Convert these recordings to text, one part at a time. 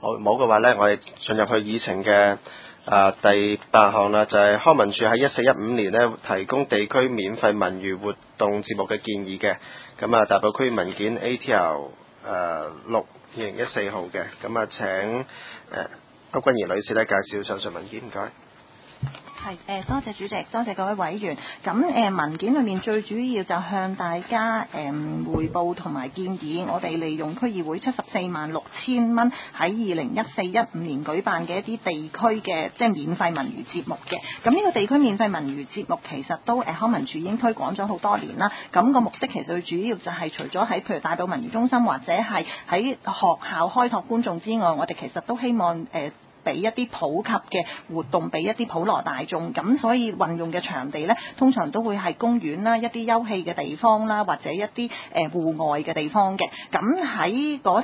好，冇嘅話呢，我哋進入去議程嘅第8項啦，就係康文署喺1415年呢提供地區免費文娛活動節目嘅建議嘅。咁大埔區文件 ATL 6/2014號嘅。咁請歐君怡女士呢介紹上述文件，唔該。 係多謝主席，多謝各位委員。咁文件裏面最主要就向大家匯報同埋建議，我哋利用區議會746000蚊喺2014-15年舉辦嘅一啲地區嘅即係免費文娛節目嘅。咁呢個地區免費文娛節目其實都康文署已經推廣咗好多年啦。咁個目的其實最主要就係除咗喺譬如大埔文娛中心或者係喺學校開拓觀眾之外，我哋其實都希望俾一啲普及嘅活動俾一啲普羅大眾，咁所以運用嘅場地呢，通常都會係公園啦、一啲休憩嘅地方啦，或者一啲戶外嘅地方嘅。咁喺嗰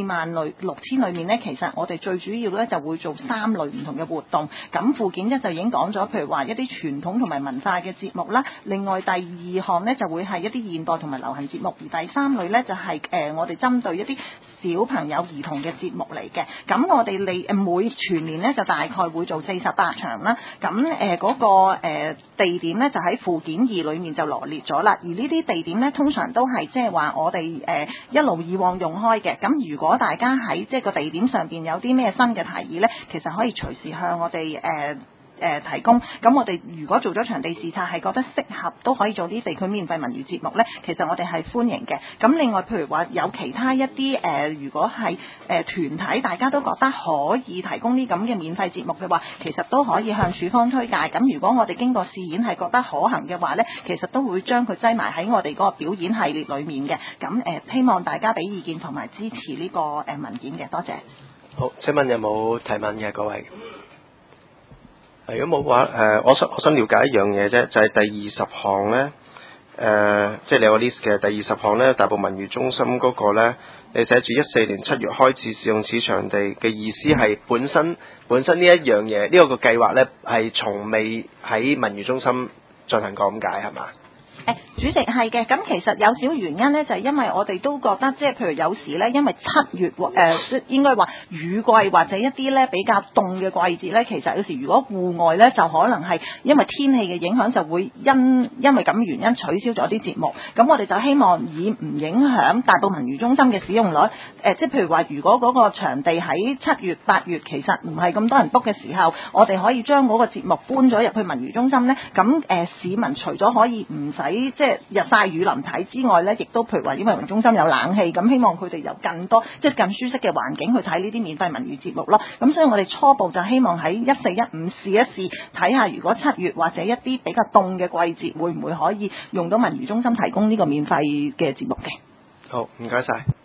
746000裏面呢，其實我哋最主要呢就會做3類唔同嘅活動。咁附件1就已經講咗，譬如話一啲傳統同埋文化嘅節目啦。另外第2項呢就會係一啲現代同埋流行節目，而第3類呢就係我哋針對一啲小朋友兒童嘅節目嚟嘅。咁我哋每全年呢就大概會做48場啦。咁嗰個地點呢就喺附件2裏面就羅列咗啦。而呢啲地點呢通常都係即係話我哋一路以往用開嘅。咁如果大家喺即係個地點上邊有啲咩新嘅提議呢，其實可以隨時向我哋提供。咁我哋如果做咗場地視察係覺得適合，都可以做啲地區免費文娛節目呢，其實我哋係歡迎嘅。咁另外譬如話有其他一啲如果係團體大家都覺得可以提供啲咁嘅免費節目嘅話，其實都可以向署方推介。咁如果我哋經過試演係覺得可行嘅話呢，其實都會將佢擠埋喺我哋嗰個表演系列裏面嘅。咁希望大家俾意見同埋支持呢個文件嘅，多謝。 好，請問有冇提問嘅各位？如果冇嘅話，我想了解一樣嘢啫，就係第20項呢，即係你個 list 嘅第20項呢，大埔文娛中心嗰個呢，你寫住14年7月開始使用此場地嘅意思係本身呢一樣嘢，呢個計劃呢係從未喺文娛中心進行過咁解係嘛？ 主席係嘅，咁其實有少原因呢，就係因為我哋都覺得即係譬如有時呢，因為7月應該話雨季或者一啲呢比較凍嘅季節呢，其實有時如果戶外呢，就可能係因為天氣嘅影響，就會因為咁原因取消咗啲節目。咁我哋就希望以唔影響大埔文娛中心嘅使用率，即係譬如話如果嗰個場地喺7月8月其實唔係咁多人 book 嘅時候，我哋可以將嗰個節目搬咗入去文娛中心呢。咁市民除咗可以唔使即係日曬雨淋睇之外呢，亦都譬如話因為文娛中心有冷氣，咁希望佢哋有更多即係更舒適嘅環境去睇呢啲免費文娛節目咯。咁所以我哋初步就希望喺1415試一試，睇下如果7月或者一啲比較凍嘅季節，會唔會可以用到文娛中心提供呢個免費嘅節目嘅。 好，唔該晒。